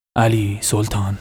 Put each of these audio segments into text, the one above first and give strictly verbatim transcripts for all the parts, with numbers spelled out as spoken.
علی سلطان.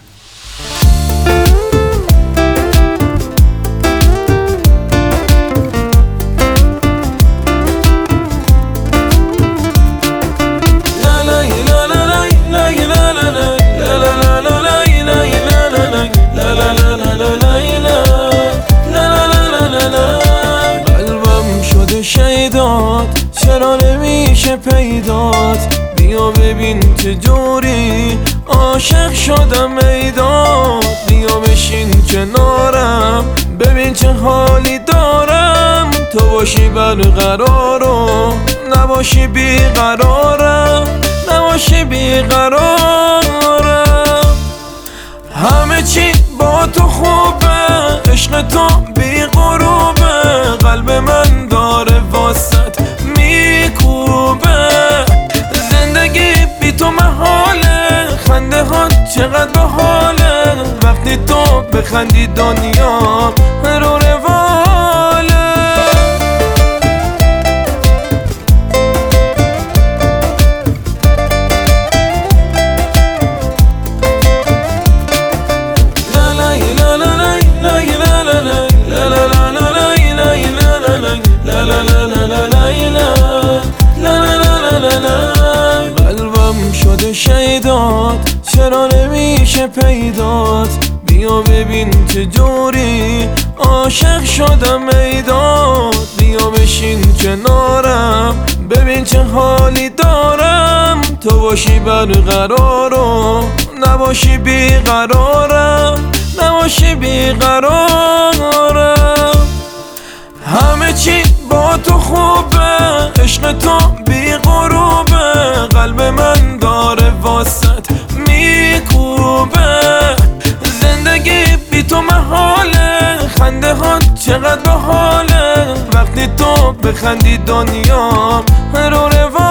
قلبم شده شیدات، چرا نمیشه پیدات؟ بیا ببین چجوری عاشق شدم ایداد. بیا بشین کنارم ببین چه حالی دارم. تو باشی برقرارم نباشی بیقرارم، نباشی بیقرارم. همه چی با تو خوبه، عشق تو بی غروبه. قلب من داره واسط میکوبه. زندگی بی تو محاله، خنده ها چقدر باحاله. وقتی تو بخندی دنیا رو رواله. قلبم شده شیدات، چرا نمیشه پیدات؟ بیا ببین چجوری عاشق شدم ایداد. بیا بشین کنارم ببین چه حالی دارم. تو باشی برقرارم نباشی بیقرارم، نباشی بیقرارم. همه چی با تو خوبه، عشق تو بی غروبه. قلب من داره واسط میکوبه. زندگی بی تو محاله، خنده ها چقدر باحاله. وقتی تو بخندی دنیا رو رواله.